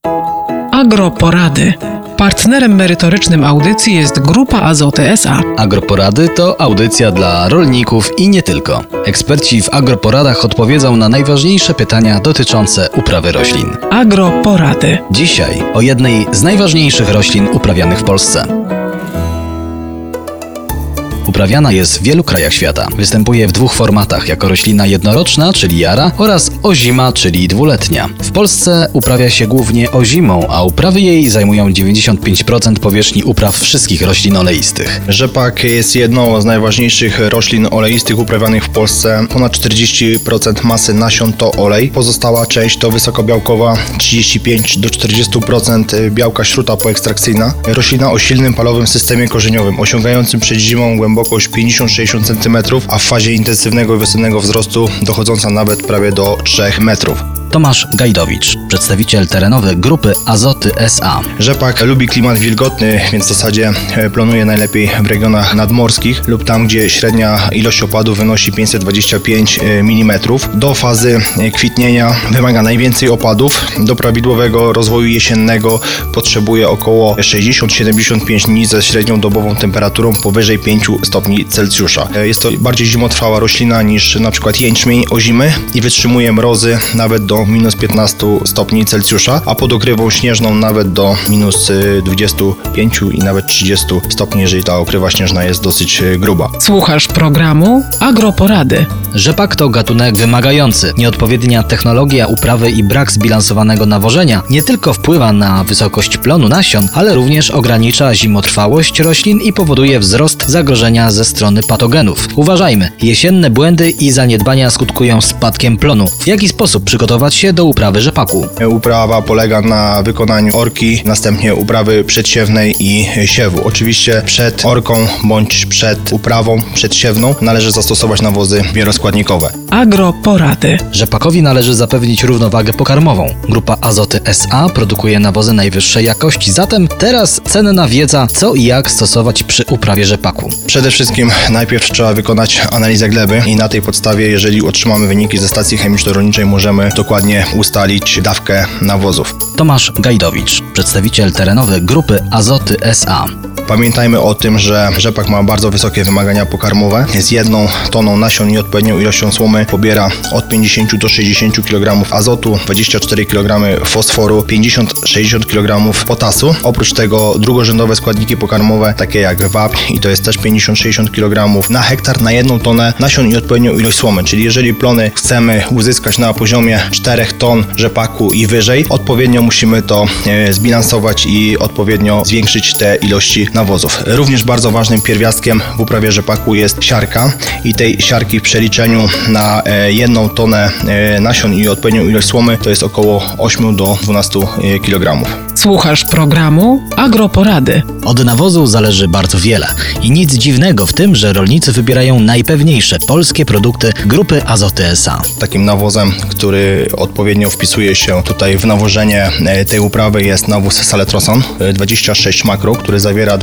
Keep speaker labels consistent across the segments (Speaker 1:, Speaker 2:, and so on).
Speaker 1: Agroporady. Partnerem merytorycznym audycji jest Grupa Azoty S.A.
Speaker 2: Agroporady to audycja dla rolników i nie tylko. Eksperci w Agroporadach odpowiedzą na najważniejsze pytania dotyczące uprawy roślin.
Speaker 1: Agroporady.
Speaker 2: Dzisiaj o jednej z najważniejszych roślin uprawianych w Polsce. Uprawiana jest w wielu krajach świata. Występuje w dwóch formatach, jako roślina jednoroczna, czyli jara, oraz ozima, czyli dwuletnia. W Polsce uprawia się głównie ozimą, a uprawy jej zajmują 95% powierzchni upraw wszystkich roślin oleistych.
Speaker 3: Rzepak jest jedną z najważniejszych roślin oleistych uprawianych w Polsce. Ponad 40% masy nasion to olej. Pozostała część to wysokobiałkowa, 35-40% białka śruta poekstrakcyjna. Roślina o silnym palowym systemie korzeniowym, osiągającym przed zimą głębokość 50-60 cm, a w fazie intensywnego wiosennego wzrostu dochodząca nawet prawie do 3 metrów.
Speaker 2: Tomasz Gajdowicz, przedstawiciel terenowy Grupy Azoty S.A.
Speaker 3: Rzepak lubi klimat wilgotny, więc w zasadzie plonuje najlepiej w regionach nadmorskich lub tam, gdzie średnia ilość opadów wynosi 525 mm. Do fazy kwitnienia wymaga najwięcej opadów. Do prawidłowego rozwoju jesiennego potrzebuje około 60-75 dni ze średnią dobową temperaturą powyżej 5 stopni Celsjusza. Jest to bardziej zimotrwała roślina niż np. jęczmień ozimy i wytrzymuje mrozy nawet do minus 15 stopni Celsjusza, a pod okrywą śnieżną nawet do minus 25 i nawet 30 stopni, jeżeli ta okrywa śnieżna jest dosyć gruba.
Speaker 1: Słuchasz programu Agroporady.
Speaker 2: Rzepak to gatunek wymagający. Nieodpowiednia technologia uprawy i brak zbilansowanego nawożenia nie tylko wpływa na wysokość plonu nasion, ale również ogranicza zimotrwałość roślin i powoduje wzrost zagrożenia ze strony patogenów. Uważajmy, jesienne błędy i zaniedbania skutkują spadkiem plonu. W jaki sposób przygotować się do uprawy rzepaku?
Speaker 3: Uprawa polega na wykonaniu orki, następnie uprawy przedsiewnej i siewu. Oczywiście przed orką bądź przed uprawą przedsiewną należy zastosować nawozy wieloskładnikowe.
Speaker 1: Agroporady.
Speaker 2: Rzepakowi należy zapewnić równowagę pokarmową. Grupa Azoty S.A. produkuje nawozy najwyższej jakości, zatem teraz cenna wiedza, co i jak stosować przy uprawie rzepaku.
Speaker 3: Przede wszystkim najpierw trzeba wykonać analizę gleby i na tej podstawie, jeżeli otrzymamy wyniki ze stacji chemiczno-rolniczej, możemy dokładnie ustalić dawkę nawozów.
Speaker 2: Tomasz Gajdowicz, przedstawiciel terenowy Grupy Azoty S.A.
Speaker 3: Pamiętajmy o tym, że rzepak ma bardzo wysokie wymagania pokarmowe. Z 1 toną nasion i odpowiednią ilością słomy pobiera od 50 do 60 kg azotu, 24 kg fosforu, 50-60 kg potasu. Oprócz tego drugorzędowe składniki pokarmowe, takie jak wapń, i to jest też 50-60 kg na hektar na 1 tonę nasion i odpowiednią ilość słomy. Czyli jeżeli plony chcemy uzyskać na poziomie 4 ton rzepaku i wyżej, odpowiednio musimy to zbilansować i odpowiednio zwiększyć te ilości nawozów. Również bardzo ważnym pierwiastkiem w uprawie rzepaku jest siarka i tej siarki w przeliczeniu na 1 tonę nasion i odpowiednią ilość słomy to jest około 8 do 12 kg.
Speaker 1: Słuchasz programu Agroporady.
Speaker 2: Od nawozu zależy bardzo wiele i nic dziwnego w tym, że rolnicy wybierają najpewniejsze polskie produkty Grupy Azoty S.A.
Speaker 3: Takim nawozem, który odpowiednio wpisuje się tutaj w nawożenie tej uprawy, jest nawóz Saletrosan 26 makro, który zawiera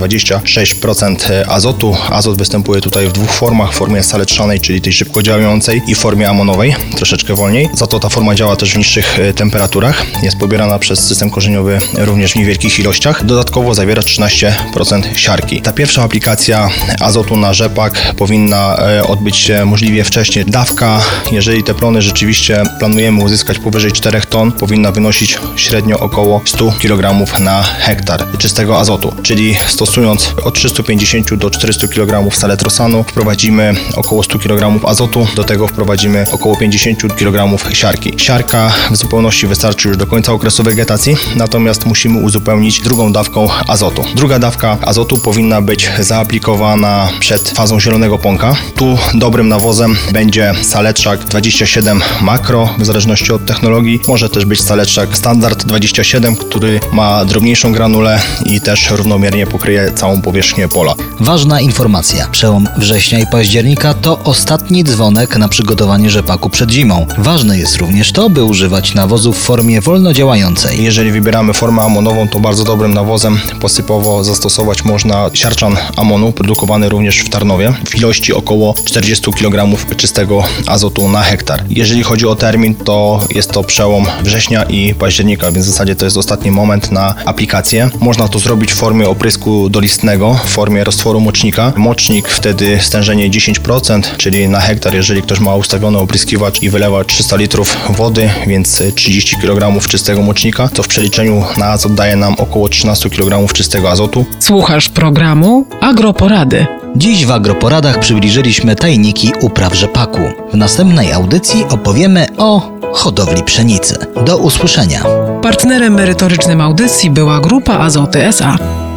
Speaker 3: 26% azotu. Azot występuje tutaj w dwóch formach, w formie saletrzanej, czyli tej szybko działającej, i w formie amonowej, troszeczkę wolniej. Za to ta forma działa też w niższych temperaturach. Jest pobierana przez system korzeniowy również w niewielkich ilościach. Dodatkowo zawiera 13% siarki. Ta pierwsza aplikacja azotu na rzepak powinna odbyć się możliwie wcześnie. Dawka, jeżeli te plony rzeczywiście planujemy uzyskać powyżej 4 ton, powinna wynosić średnio około 100 kg na hektar czystego azotu, czyli stosując od 350 do 400 kg saletrosanu wprowadzimy około 100 kg azotu, do tego wprowadzimy około 50 kg siarki. Siarka w zupełności wystarczy już do końca okresu wegetacji, natomiast musimy uzupełnić drugą dawką azotu. Druga dawka azotu powinna być zaaplikowana przed fazą zielonego pąka. Tu dobrym nawozem będzie saletrzak 27 makro, w zależności od technologii. Może też być saletrzak standard 27, który ma drobniejszą granulę i też równomiernie pokryje całą powierzchnię pola.
Speaker 2: Ważna informacja. Przełom września i października to ostatni dzwonek na przygotowanie rzepaku przed zimą. Ważne jest również to, by używać nawozu w formie wolnodziałającej.
Speaker 3: Jeżeli wybieramy formę amonową, to bardzo dobrym nawozem posypowo zastosować można siarczan amonu, produkowany również w Tarnowie, w ilości około 40 kg czystego azotu na hektar. Jeżeli chodzi o termin, to bo jest to przełom września i października, więc w zasadzie to jest ostatni moment na aplikację. Można to zrobić w formie oprysku dolistnego, w formie roztworu mocznika. Mocznik wtedy stężenie 10%, czyli na hektar, jeżeli ktoś ma ustawiony opryskiwacz i wylewa 300 litrów wody, więc 30 kg czystego mocznika, to w przeliczeniu na azot daje nam około 13 kg czystego azotu.
Speaker 1: Słuchasz programu Agroporady.
Speaker 2: Dziś w Agroporadach przybliżyliśmy tajniki upraw rzepaku. W następnej audycji opowiemy o hodowli pszenicy. Do usłyszenia.
Speaker 1: Partnerem merytorycznym audycji była Grupa Azoty S.A.